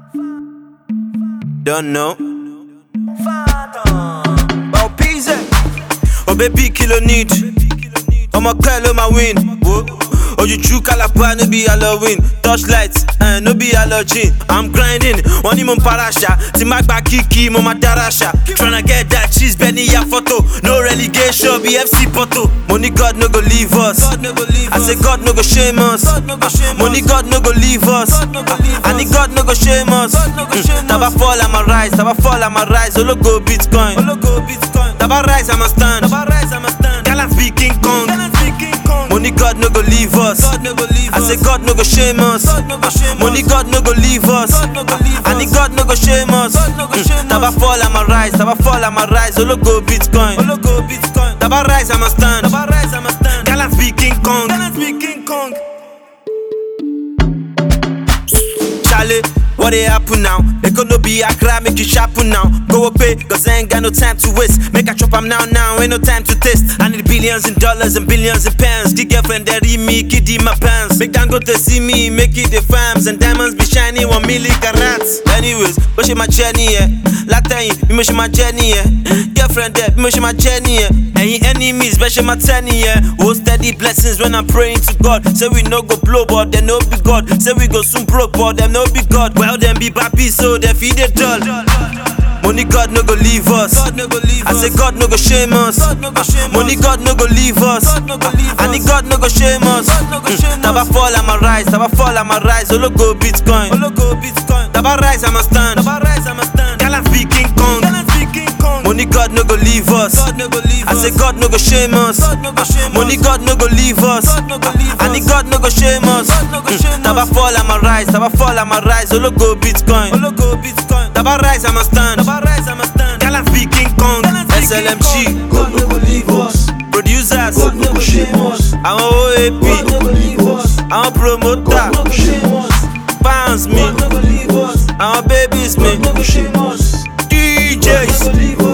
Don't know. Oh, Pizza. Oh, baby, kilo need. Oh, my girl, oh, my win. Whoa. Oh, you true Calabar, no be Halloween. Touchlights, no be allergen. I'm grinding, one him on parasha. Timagba kiki, mama darasha. Tryna get that cheese, Benny ya photo. No relegation, BFC Porto. Money God no go leave us. I say God no go shame us. Money God no go leave us. I need God no go shame us. Taba fall, I'ma rise. Taba fall, I'ma rise. Olo go Bitcoin. Taba rise, I'ma stand. Gallant be King Kong. Money God no go leave us. I say God no go shame us. Money God no go leave us. I need God no go shame us. Taba fall, I'ma rise. Taba fall, I'ma rise. Olo go Bitcoin. Taba rise, I'ma stand. Gallant be King Kong. Charlie, what they happen now? They gonna be Accra, make you sharpen now. Go away, cause I ain't got no time to waste. Make a chop am now, ain't no time to taste. I need billions in dollars and billions in pounds. The girlfriend that read me, kid in my pants. Make them go to see me, make it the farms. And diamonds be shining 1 million carats. Anyways, push my journey, yeah. Last time, you push my journey, yeah. Girlfriend that, push my journey, yeah. Any enemies, push my journey, yeah. Oh, steady blessings when I'm praying to God. Say we no go blow, but they no be God. Say we go soon broke, but them no be God. Well, them be happy, so they feed it dull. Money God no go leave us. I say God no go shame us. Money God no go leave us. I need God no go shame us. Taba fall, I'ma rise. Taba fall, I'ma rise. Olo go Bitcoin. Taba rise, I'ma stand. Gallant be King Kong. Money God no go leave us. I say God no go shame us. Money God no go leave us. I need God no go shame us. Taba fall, I'ma rise. Taba fall, I'ma rise. Olo go Bitcoin. Taba rise, I'ma stand. Gallant be King Kong. SLMG. God no go leave us. Producers. God no go shame us. I'm OAP. God no go leave us. I'm a promoter. God no go shame us. Bounce me. God no go leave us. I'm a babies me. God no go shame us. DJs. God no go leave us.